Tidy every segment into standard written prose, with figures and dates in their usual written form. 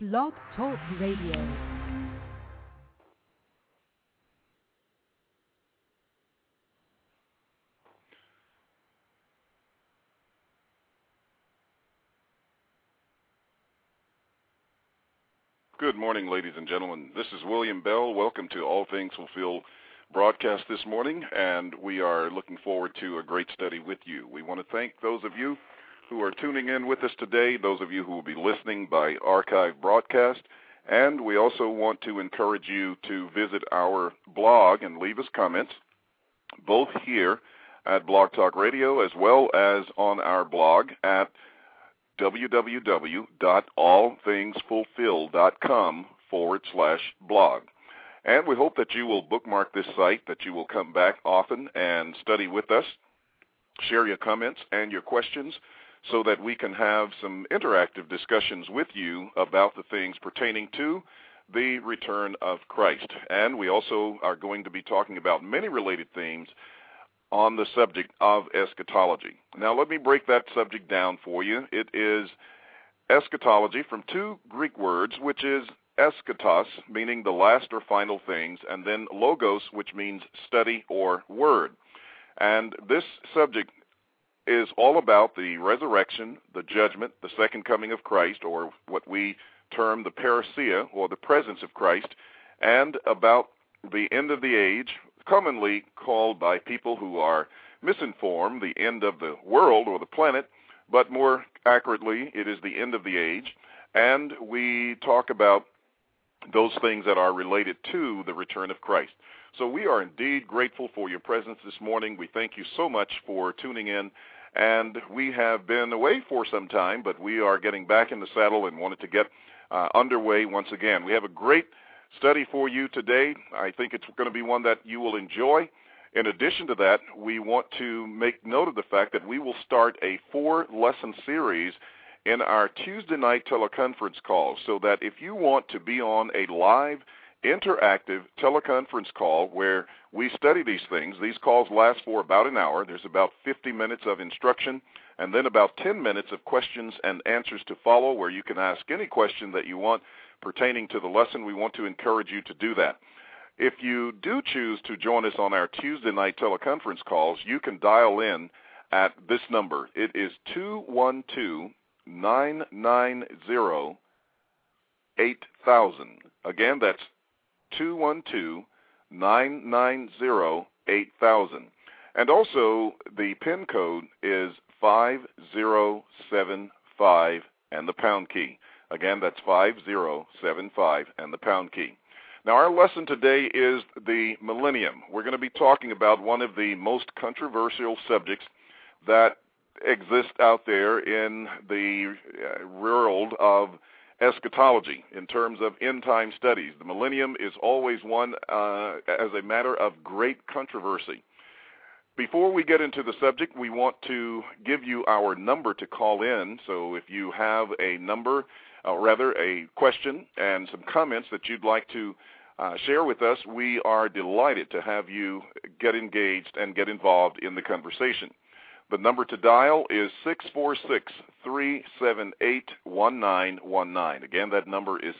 Blog Talk Radio. Good morning, ladies and gentlemen. This is William Bell. Welcome to All Things Fulfilled broadcast this morning, and we are looking forward to a great study with you. We want to thank those of you who are tuning in with us today, those of you who will be listening by archive broadcast, and we also want to encourage you to visit our blog and leave us comments, both here at Blog Talk Radio as well as on our blog at www.allthingsfulfilled.com/blog. And we hope that you will bookmark this site, that you will come back often and study with us, share your comments and your questions so that we can have some interactive discussions with you about the things pertaining to the return of Christ. And we also are going to be talking about many related themes on the subject of eschatology. Now, let me break that subject down for you. It is eschatology from two Greek words, which is eschatos, meaning the last or final things, and then logos, which means study or word. And this subject is all about the resurrection, the judgment, the second coming of Christ, or what we term the parousia, or the presence of Christ, and about the end of the age, commonly called by people who are misinformed the end of the world or the planet, but more accurately, it is the end of the age. And we talk about those things that are related to the return of Christ. So we are indeed grateful for your presence this morning. We thank you so much for tuning in. And we have been away for some time, but we are getting back in the saddle and wanted to get underway once again. We have a great study for you today. I think it's going to be one that you will enjoy. In addition to that, we want to make note of the fact that we will start a 4-lesson series in our Tuesday night teleconference call, so that if you want to be on a live, interactive teleconference call where we study these things, these calls last for about an hour. There's about 50 minutes of instruction and then about 10 minutes of questions and answers to follow, where you can ask any question that you want pertaining to the lesson. We want to encourage you to do that. If you do choose to join us on our Tuesday night teleconference calls, you can dial in at this number. It is 212-990-8000. Again, that's 212-990-8000. And also, the PIN code is 5075 and the pound key. Again, that's 5075 and the pound key. Now, our lesson today is the millennium. We're going to be talking about one of the most controversial subjects that exist out there in the world of eschatology in terms of end-time studies. The millennium is always one as a matter of great controversy. Before we get into the subject, we want to give you our number to call in. So if you have a number, a question and some comments that you'd like to share with us, we are delighted to have you get engaged and get involved in the conversation. The number to dial is 646-378-1919. Again, that number is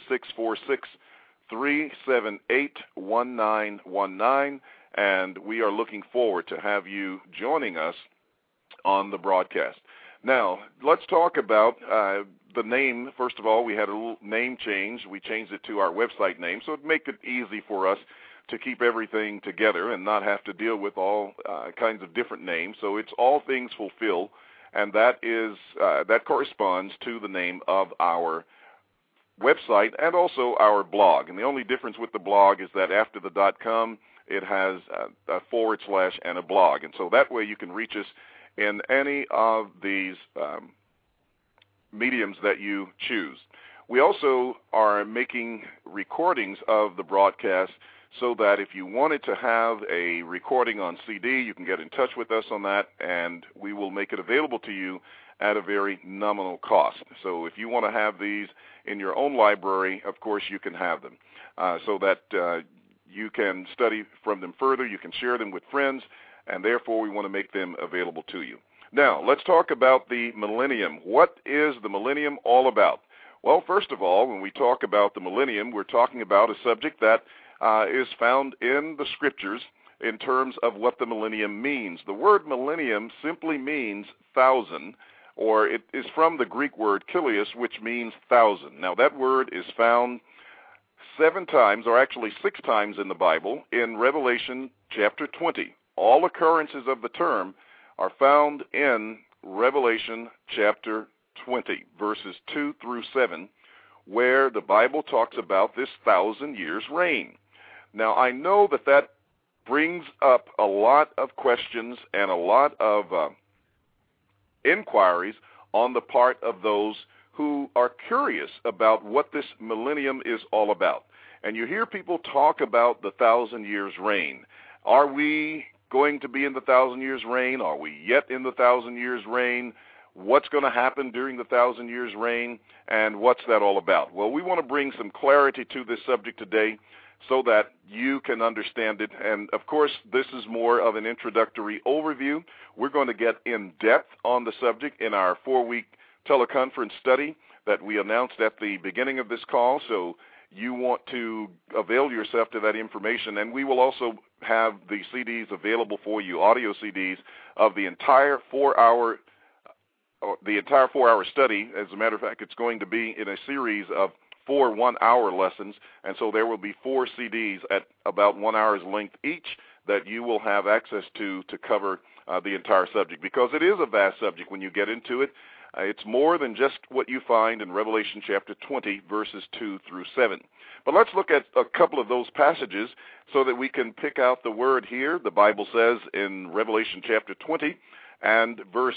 646-378-1919, and we are looking forward to have you joining us on the broadcast. Now, let's talk about the name. First of all, we had a little name change. We changed it to our website name, so it makes it easy for us to keep everything together and not have to deal with all kinds of different names. So it's All Things Fulfilled, and that is that corresponds to the name of our website and also our blog. And the only difference with the blog is that after the .com, it has a / and a blog. And so that way you can reach us in any of these mediums that you choose. We also are making recordings of the broadcast so that if you wanted to have a recording on CD, you can get in touch with us on that, and we will make it available to you at a very nominal cost. So if you want to have these in your own library, of course you can have them, so that you can study from them further, you can share them with friends, and therefore we want to make them available to you. Now, let's talk about the millennium. What is the millennium all about? Well, first of all, when we talk about the millennium, we're talking about a subject that is found in the Scriptures in terms of what the millennium means. The word millennium simply means thousand, or it is from the Greek word kilios, which means thousand. Now, that word is found 7 times, or actually 6 times in the Bible, in Revelation chapter 20. All occurrences of the term are found in Revelation chapter 20, verses 2 through 7, where the Bible talks about this 1,000 years reign. Now, I know that brings up a lot of questions and a lot of inquiries on the part of those who are curious about what this millennium is all about. And you hear people talk about the 1,000 years reign. Are we going to be in the 1,000 years reign? Are we yet in the 1,000 years reign? What's going to happen during the 1,000 years reign? And what's that all about? Well, we want to bring some clarity to this subject today so that you can understand it. And, of course, this is more of an introductory overview. We're going to get in depth on the subject in our 4-week teleconference study that we announced at the beginning of this call. So you want to avail yourself to that information. And we will also have the CDs available for you, audio CDs of the entire 4-hour study. As a matter of fact, it's going to be in a series of 4 one-hour lessons, and so there will be 4 CDs at about 1 hour's length each that you will have access to cover the entire subject, because it is a vast subject when you get into it. It's more than just what you find in Revelation chapter 20, verses 2 through 7. But let's look at a couple of those passages so that we can pick out the word here. The Bible says in Revelation chapter 20 and verse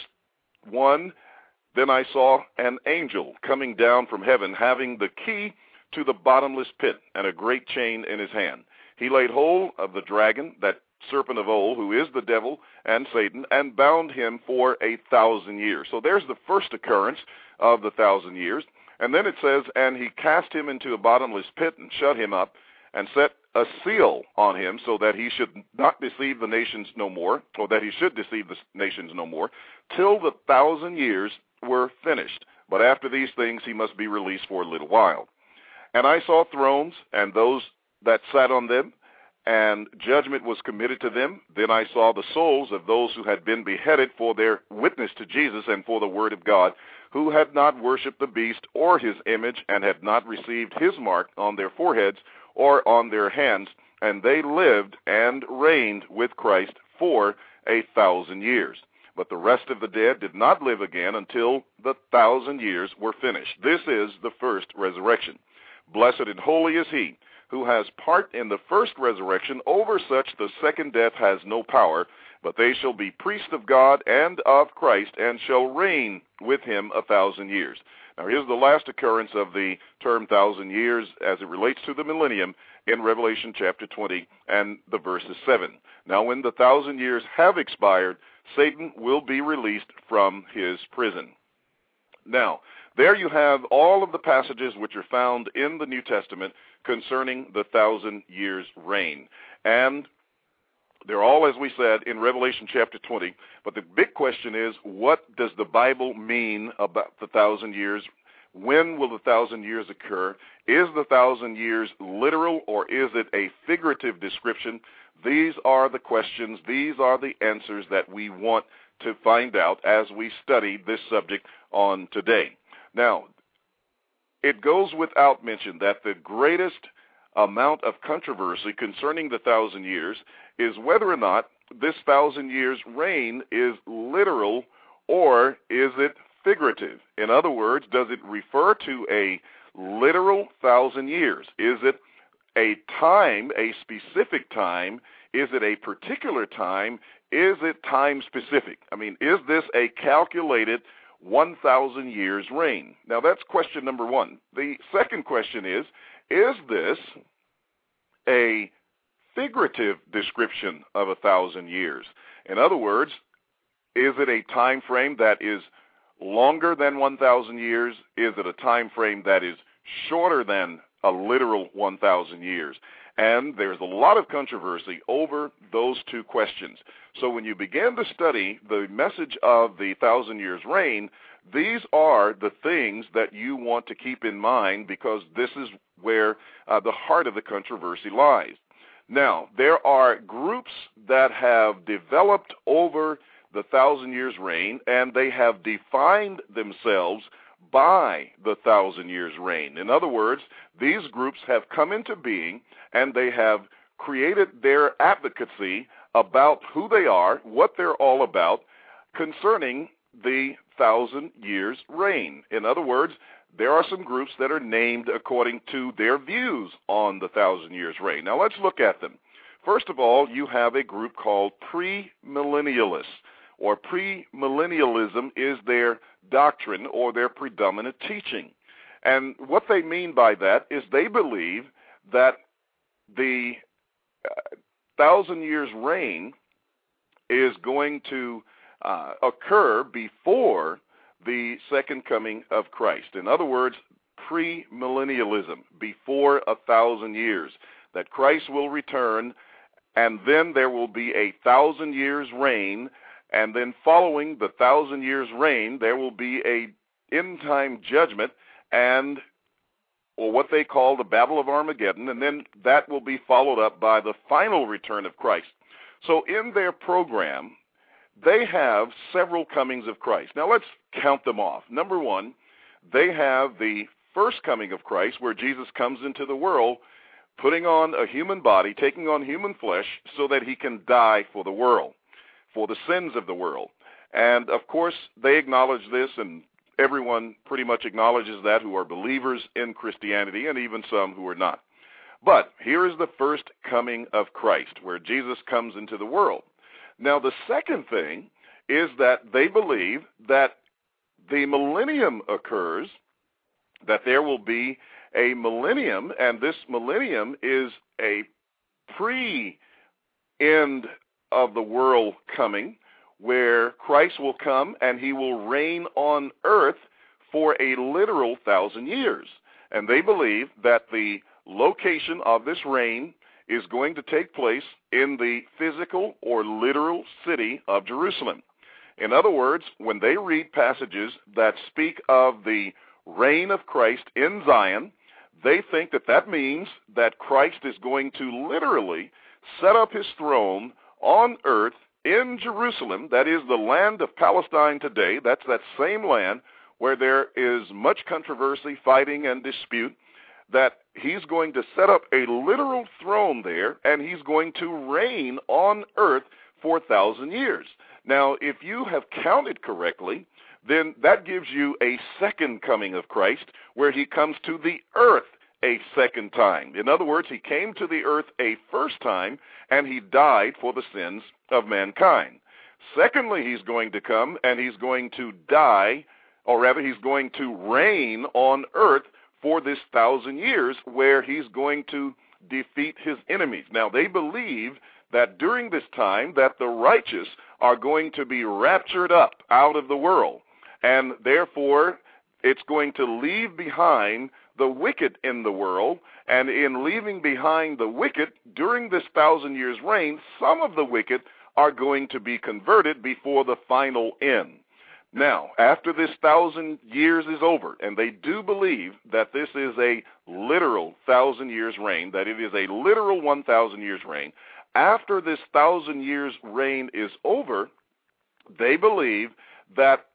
1, "Then I saw an angel coming down from heaven, having the key to the bottomless pit and a great chain in his hand. He laid hold of the dragon, that serpent of old, who is the devil and Satan, and bound him for 1,000 years." So there's the first occurrence of the 1,000 years. And then it says, "And he cast him into a bottomless pit and shut him up and set a seal on him, so that he should not deceive the nations no more," or that he should deceive the nations no more, "till the 1,000 years were finished. But after these things he must be released for a little while. And I saw thrones, and those that sat on them, and judgment was committed to them. Then I saw the souls of those who had been beheaded for their witness to Jesus and for the word of God, who had not worshipped the beast or his image, and had not received his mark on their foreheads or on their hands. And they lived and reigned with Christ for 1,000 years. But the rest of the dead did not live again until the 1,000 years were finished." This is the first resurrection. "Blessed and holy is he who has part in the first resurrection. Over such the second death has no power, but they shall be priests of God and of Christ, and shall reign with him 1,000 years." Now here's the last occurrence of the term 1,000 years as it relates to the millennium in Revelation chapter 20 and the verses 7. "Now when the 1,000 years have expired, Satan will be released from his prison." Now, there you have all of the passages which are found in the New Testament concerning the 1,000 years reign. And they're all, as we said, in Revelation chapter 20. But the big question is, what does the Bible mean about the 1,000 years? When will the 1,000 years occur? Is the 1,000 years literal, or is it a figurative description? These are the questions, these are the answers that we want to find out as we study this subject on today. Now, it goes without mention that the greatest amount of controversy concerning the 1,000 years is whether or not this 1,000 years reign is literal, or is it figurative? In other words, does it refer to a literal 1,000 years? Is it a time, a specific time? Is it a particular time? Is it time specific? I mean, is this a calculated 1,000 years reign? Now, that's question number one. The second question is this a figurative description of 1,000 years? In other words, is it a time frame that is longer than 1,000 years? Is it a time frame that is shorter than a literal 1,000 years? And there's a lot of controversy over those two questions. So when you begin to study the message of the 1,000 years reign, These are the things that you want to keep in mind, because this is where the heart of the controversy lies. Now, there are groups that have developed over the 1,000 years reign, and they have defined themselves by the 1,000 years reign. In other words, these groups have come into being, and they have created their advocacy about who they are, what they're all about, concerning the 1,000 years reign. In other words, there are some groups that are named according to their views on the 1,000 years reign. Now let's look at them. First of all, you have a group called premillennialists, or premillennialism is their doctrine or their predominant teaching. And what they mean by that is they believe that the 1,000 years reign is going to occur before the second coming of Christ. In other words, premillennialism, before 1,000 years, that Christ will return, and then there will be a 1,000 years reign, and then following the 1,000 years reign, there will be a end-time judgment, or what they call the Battle of Armageddon, and then that will be followed up by the final return of Christ. So in their program, they have several comings of Christ. Now let's count them off. Number one, they have the first coming of Christ, where Jesus comes into the world, putting on a human body, taking on human flesh, so that he can die for the world, for the sins of the world. And of course, they acknowledge this, and everyone pretty much acknowledges that who are believers in Christianity, and even some who are not. But here is the first coming of Christ, where Jesus comes into the world. Now, the second thing is that they believe that the millennium occurs, that there will be a millennium, and this millennium is a pre-end of the world coming, where Christ will come and he will reign on earth for a literal 1,000 years. And they believe that the location of this reign is going to take place in the physical or literal city of Jerusalem. In other words, when they read passages that speak of the reign of Christ in Zion, they think that that means that Christ is going to literally set up his throne on earth in Jerusalem, that is the land of Palestine today. That's that same land where there is much controversy, fighting, and dispute, that he's going to set up a literal throne there, and he's going to reign on earth for 1,000 years. Now, if you have counted correctly, then that gives you a second coming of Christ, where he comes to the earth a second time. In other words, he came to the earth a first time, and he died for the sins of mankind. Secondly, he's going to come, and he's going to die, or rather, he's going to reign on earth for this 1,000 years, where he's going to defeat his enemies. Now, they believe that during this time that the righteous are going to be raptured up out of the world, and therefore it's going to leave behind the wicked in the world, and in leaving behind the wicked during this 1,000 years reign, some of the wicked are going to be converted before the final end. Now, after this 1,000 years is over, and they do believe that this is a literal 1,000 years reign, that it is a literal 1,000 years reign, after this 1,000 years reign is over, they believe that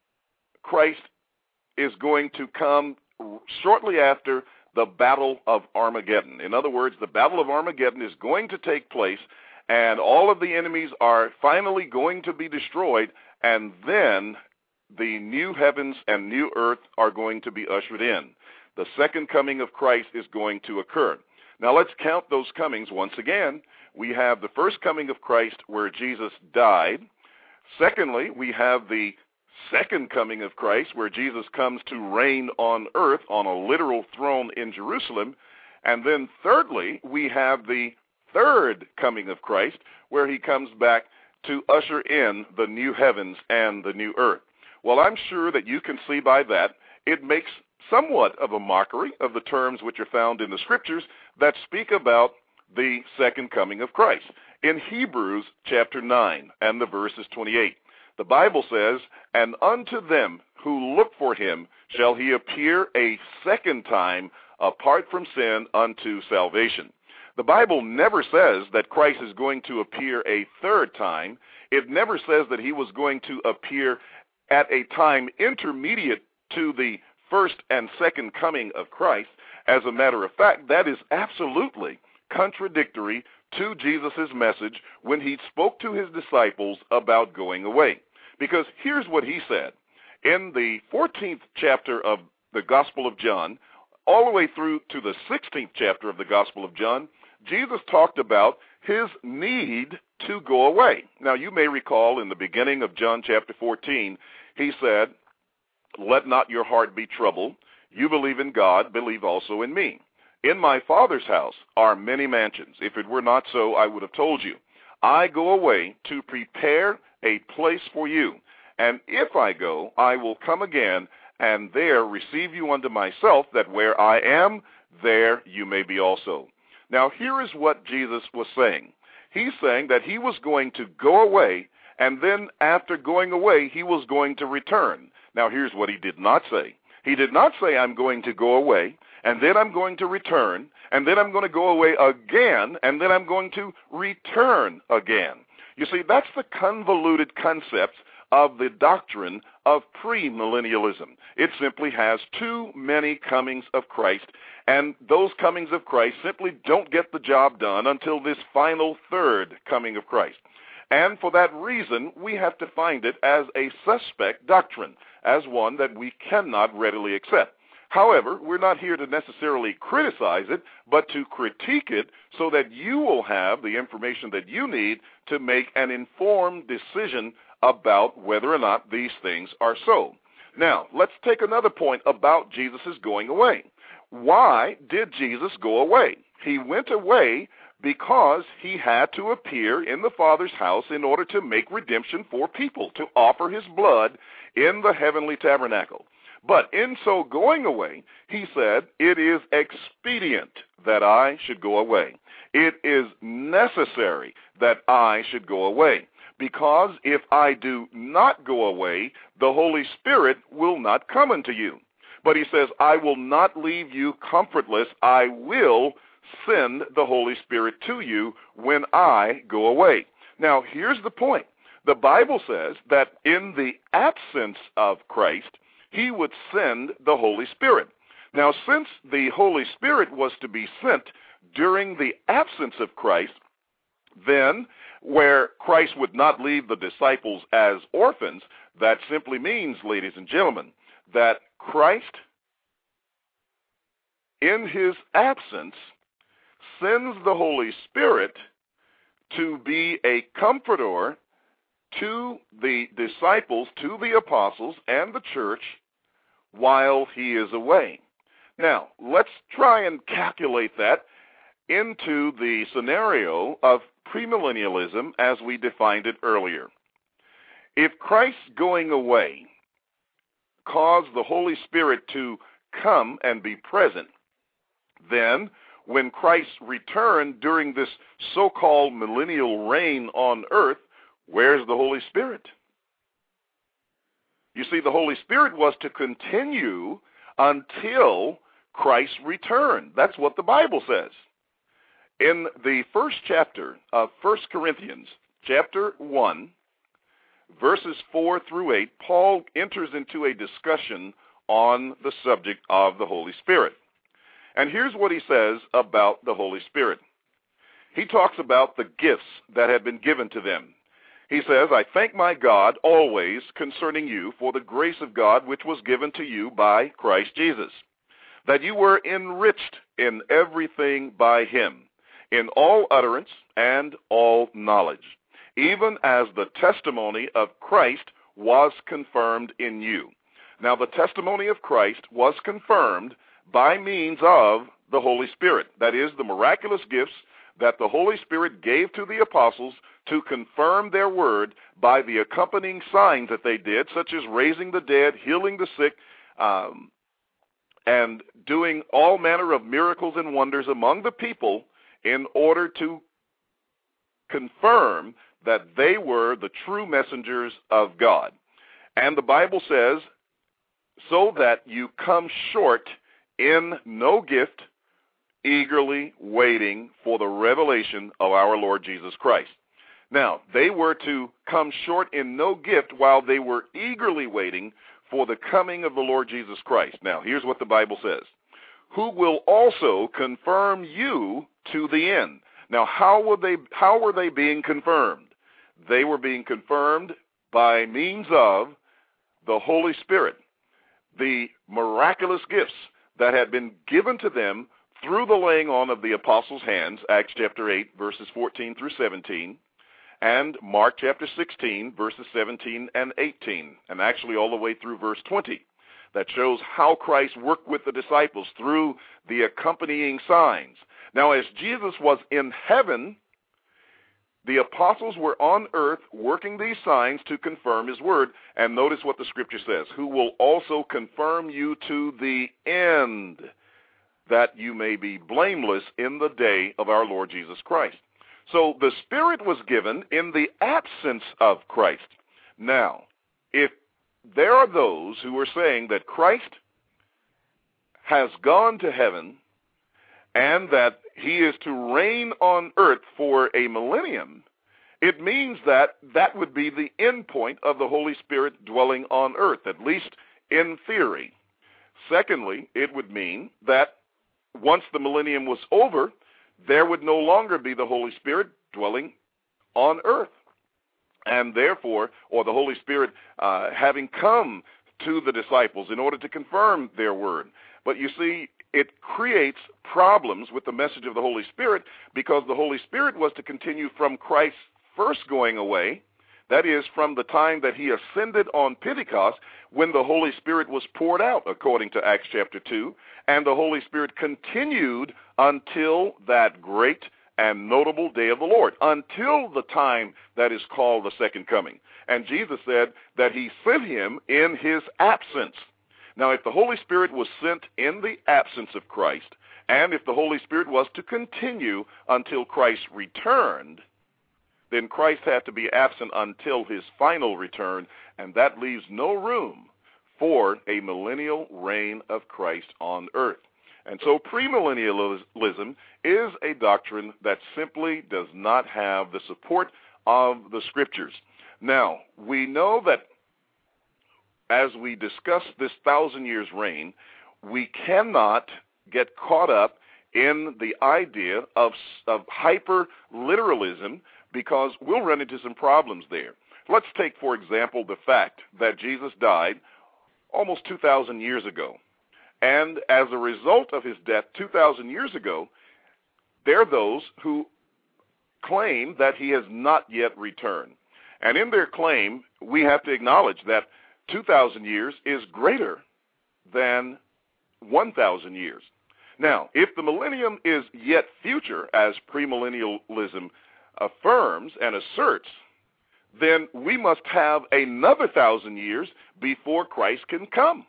Christ is going to come shortly after the Battle of Armageddon. In other words, the Battle of Armageddon is going to take place, and all of the enemies are finally going to be destroyed, and then the new heavens and new earth are going to be ushered in. The second coming of Christ is going to occur. Now let's count those comings once again. We have the first coming of Christ where Jesus died. Secondly, we have the second coming of Christ where Jesus comes to reign on earth on a literal throne in Jerusalem. And then thirdly, we have the third coming of Christ where he comes back to usher in the new heavens and the new earth. Well, I'm sure that you can see by that it makes somewhat of a mockery of the terms which are found in the scriptures that speak about the second coming of Christ. In Hebrews chapter 9 and the verses 28, The Bible says, and unto them who look for him shall he appear a second time apart from sin unto salvation. The Bible never says that Christ is going to appear a third time. It never says that he was going to appear at a time intermediate to the first and second coming of Christ. As a matter of fact, that is absolutely contradictory to Jesus' message when he spoke to his disciples about going away. Because here's what he said. In the 14th chapter of the Gospel of John, all the way through to the 16th chapter of the Gospel of John, Jesus talked about his need to go away. Now, you may recall in the beginning of John chapter 14, he said, let not your heart be troubled. You believe in God, believe also in me. In my Father's house are many mansions. If it were not so, I would have told you. I go away to prepare a place for you. And if I go, I will come again, and there receive you unto myself, that where I am, there you may be also. Now, here is what Jesus was saying. He's saying that he was going to go away, and then after going away, he was going to return. Now, here's what he did not say. He did not say, I'm going to go away, and then I'm going to return, and then I'm going to go away again, and then I'm going to return again. You see, that's the convoluted concept of the doctrine of premillennialism. It simply has too many comings of Christ, and those comings of Christ simply don't get the job done until this final third coming of Christ. And for that reason, we have to find it as a suspect doctrine, as one that we cannot readily accept. However, we're not here to necessarily criticize it, but to critique it so that you will have the information that you need to make an informed decision about whether or not these things are so. Now, let's take another point about Jesus' going away. Why did Jesus go away? He went away because he had to appear in the Father's house in order to make redemption for people, to offer his blood in the heavenly tabernacle. But in so going away, he said, it is expedient that I should go away. It is necessary that I should go away. Because if I do not go away, the Holy Spirit will not come unto you. But he says, I will not leave you comfortless. I will send the Holy Spirit to you when I go away. Now, here's the point. The Bible says that in the absence of Christ, he would send the Holy Spirit. Now, since the Holy Spirit was to be sent during the absence of Christ, then where Christ would not leave the disciples as orphans, that simply means, ladies and gentlemen, that Christ, in his absence, sends the Holy Spirit to be a comforter to the disciples, to the apostles, and the church while he is away. Now, let's try and calculate that into the scenario of premillennialism as we defined it earlier. If Christ's going away caused the Holy Spirit to come and be present, then when Christ returned during this so-called millennial reign on earth, where's the Holy Spirit? You see, the Holy Spirit was to continue until Christ's return. That's what the Bible says. In the first chapter of 1 Corinthians, chapter 1, verses 4 through 8, Paul enters into a discussion on the subject of the Holy Spirit. And here's what he says about the Holy Spirit. He talks about the gifts that have been given to them. He says, I thank my God always concerning you for the grace of God which was given to you by Christ Jesus, that you were enriched in everything by him, in all utterance and all knowledge, even as the testimony of Christ was confirmed in you. Now, the testimony of Christ was confirmed by means of the Holy Spirit. That is, the miraculous gifts that the Holy Spirit gave to the apostles to confirm their word by the accompanying signs that they did, such as raising the dead, healing the sick, and doing all manner of miracles and wonders among the people in order to confirm that they were the true messengers of God. And the Bible says, so that you come short in no gift, eagerly waiting for the revelation of our Lord Jesus Christ. Now, they were to come short in no gift while they were eagerly waiting for the coming of the Lord Jesus Christ. Now, here's what the Bible says. Who will also confirm you to the end. Now, how were they being confirmed? They were being confirmed by means of the Holy Spirit, the miraculous gifts that had been given to them through the laying on of the apostles' hands, Acts chapter 8, verses 14 through 17, and Mark chapter 16, verses 17 and 18, and actually all the way through verse 20. That shows how Christ worked with the disciples through the accompanying signs. Now, as Jesus was in heaven, the apostles were on earth working these signs to confirm his word. And notice what the scripture says, who will also confirm you to the end, that you may be blameless in the day of our Lord Jesus Christ. So the Spirit was given in the absence of Christ. Now, if there are those who are saying that Christ has gone to heaven and that he is to reign on earth for a millennium, it means that that would be the end point of the Holy Spirit dwelling on earth, at least in theory. Secondly, it would mean that once the millennium was over, there would no longer be the Holy Spirit dwelling on earth. And therefore, or the Holy Spirit having come to the disciples in order to confirm their word. But you see, it creates problems with the message of the Holy Spirit, because the Holy Spirit was to continue from Christ's first going away, that is, from the time that he ascended on Pentecost, when the Holy Spirit was poured out, according to Acts chapter 2, and the Holy Spirit continued until that great and notable day of the Lord, until the time that is called the second coming. And Jesus said that he sent him in his absence. Now, if the Holy Spirit was sent in the absence of Christ, and if the Holy Spirit was to continue until Christ returned, then Christ had to be absent until his final return, and that leaves no room for a millennial reign of Christ on earth. And so premillennialism is a doctrine that simply does not have the support of the Scriptures. Now, we know that as we discuss this 1,000 years reign, we cannot get caught up in the idea of hyper-literalism, because we'll run into some problems there. Let's take, for example, the fact that Jesus died almost 2,000 years ago. And as a result of his death 2,000 years ago, there are those who claim that he has not yet returned. And in their claim, we have to acknowledge that 2,000 years is greater than 1,000 years. Now, if the millennium is yet future, as premillennialism affirms and asserts, then we must have another 1,000 years before Christ can come.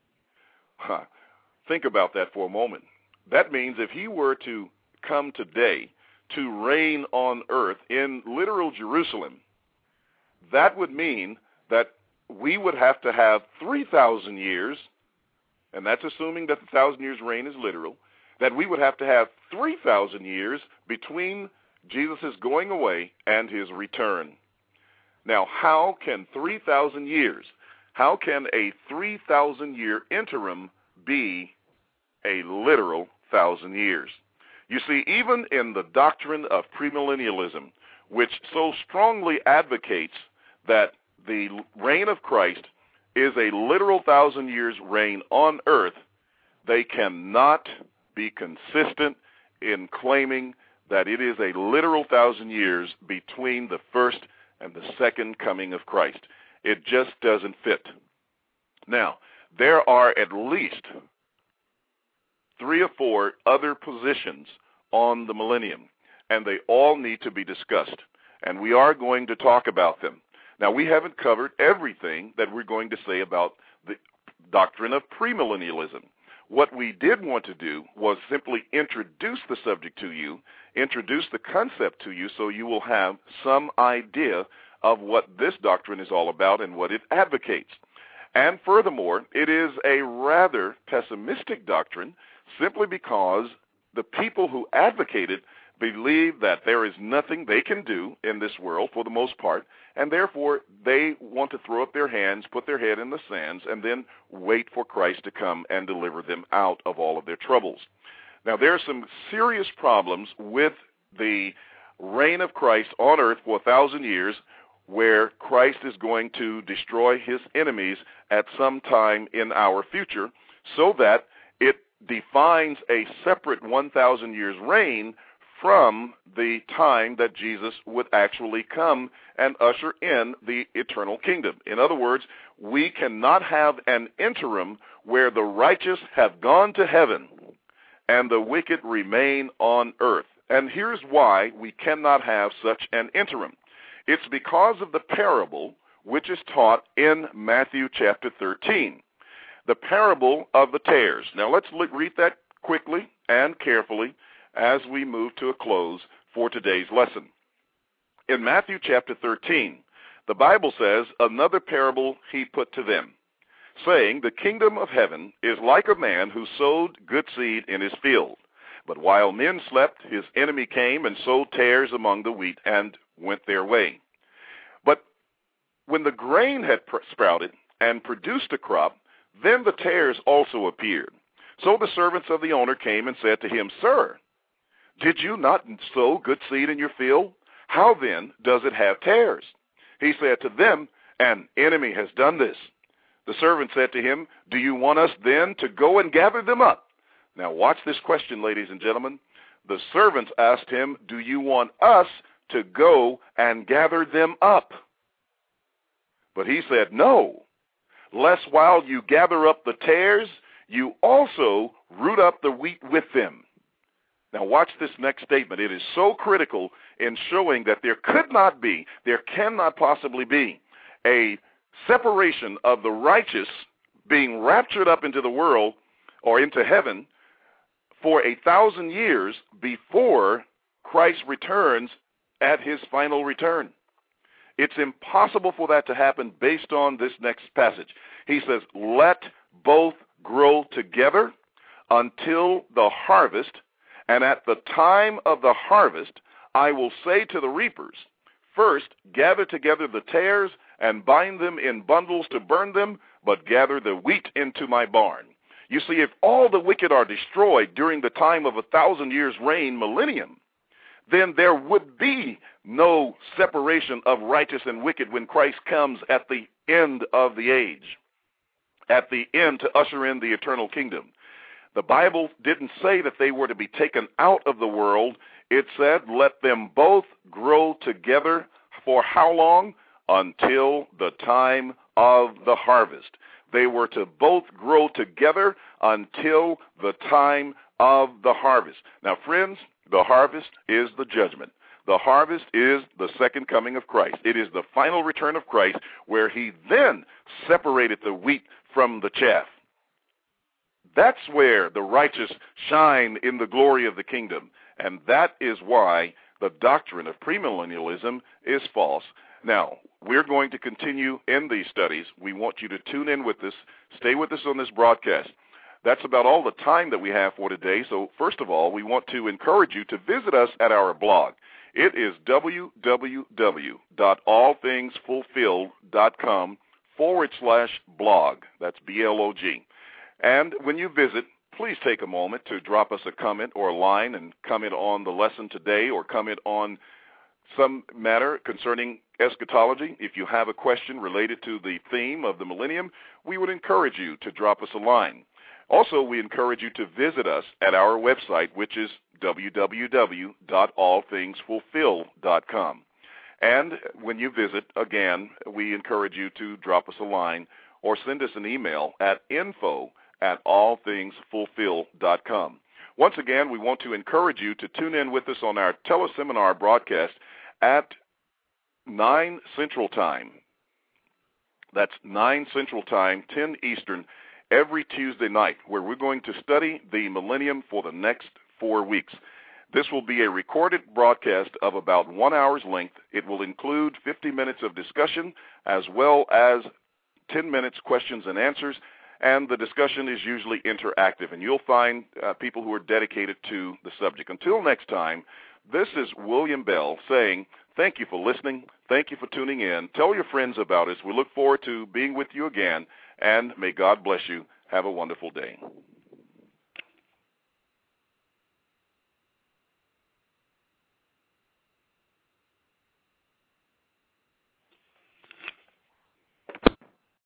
Think about that for a moment. That means if he were to come today to reign on earth in literal Jerusalem, that would mean that we would have to have 3,000 years, and that's assuming that the 1,000 years reign is literal, that we would have to have 3,000 years between Jesus' going away and his return. Now, how can 3,000 years, how can a 3,000-year interim be a literal 1,000 years? You see, even in the doctrine of premillennialism, which so strongly advocates that the reign of Christ is a literal 1,000 years reign on earth, they cannot be consistent in claiming that it is a literal 1,000 years between the first and the second coming of Christ. It just doesn't fit. Now, there are at least 3 or 4 other positions on the millennium, and they all need to be discussed, and we are going to talk about them. Now, we haven't covered everything that we're going to say about the doctrine of premillennialism. What we did want to do was simply introduce the subject to you, introduce the concept to you, so you will have some idea of what this doctrine is all about and what it advocates. And furthermore, it is a rather pessimistic doctrine simply because the people who advocate it believe that there is nothing they can do in this world for the most part, and therefore they want to throw up their hands, put their head in the sands, and then wait for Christ to come and deliver them out of all of their troubles. Now, there are some serious problems with the reign of Christ on earth for 1,000 years, where Christ is going to destroy his enemies at some time in our future, so that it defines a separate 1,000 years reign from the time that Jesus would actually come and usher in the eternal kingdom. In other words, we cannot have an interim where the righteous have gone to heaven and the wicked remain on earth. And here's why we cannot have such an interim. It's because of the parable which is taught in Matthew chapter 13, the parable of the tares. Now let's read that quickly and carefully as we move to a close for today's lesson. In Matthew chapter 13, the Bible says, another parable he put to them, saying, the kingdom of heaven is like a man who sowed good seed in his field. But while men slept, his enemy came and sowed tares among the wheat and went their way. But when the grain had sprouted and produced a crop, then the tares also appeared. So the servants of the owner came and said to him, Sir, did you not sow good seed in your field? How then does it have tares? He said to them, An enemy has done this. The servant said to him, Do you want us then to go and gather them up? Now watch this question, ladies and gentlemen. The servants asked him, Do you want us to go and gather them up? But he said, No, lest while you gather up the tares, you also root up the wheat with them. Now watch this next statement. It is so critical in showing that there cannot possibly be a separation of the righteous being raptured up into the world or into heaven for 1,000 years before Christ returns at his final return. It's impossible for that to happen based on this next passage. He says, let both grow together until the harvest, and at the time of the harvest, I will say to the reapers, first, gather together the tares and bind them in bundles to burn them, but gather the wheat into my barn. You see, if all the wicked are destroyed during the time of 1,000 years reign, millennium, then there would be no separation of righteous and wicked when Christ comes at the end of the age, at the end to usher in the eternal kingdom. The Bible didn't say that they were to be taken out of the world. It said, let them both grow together for how long? Until the time of the harvest. They were to both grow together until the time of the harvest. Now, friends, the harvest is the judgment. The harvest is the second coming of Christ. It is the final return of Christ, where he then separated the wheat from the chaff. That's where the righteous shine in the glory of the kingdom. And that is why the doctrine of premillennialism is false. Now, we're going to continue in these studies. We want you to tune in with us. Stay with us on this broadcast. That's about all the time that we have for today. So first of all, we want to encourage you to visit us at our blog. It is www.allthingsfulfilled.com/blog. That's B-L-O-G. And when you visit, please take a moment to drop us a comment or a line and comment on the lesson today or comment on some matter concerning eschatology. If you have a question related to the theme of the millennium, we would encourage you to drop us a line. Also, we encourage you to visit us at our website, which is www.allthingsfulfilled.com. And when you visit, again, we encourage you to drop us a line or send us an email at info@allthingsfulfilled.com. Once again, we want to encourage you to tune in with us on our teleseminar broadcast at 9 Central Time. That's 9 Central Time, 10 Eastern, every Tuesday night, where we're going to study the millennium for the next 4 weeks. This will be a recorded broadcast of about 1 hour's length. It will include 50 minutes of discussion as well as 10 minutes questions and answers, and the discussion is usually interactive, and you'll find people who are dedicated to the subject. Until next time, this is William Bell saying thank you for listening. Thank you for tuning in. Tell your friends about us. We look forward to being with you again, and may God bless you. Have a wonderful day.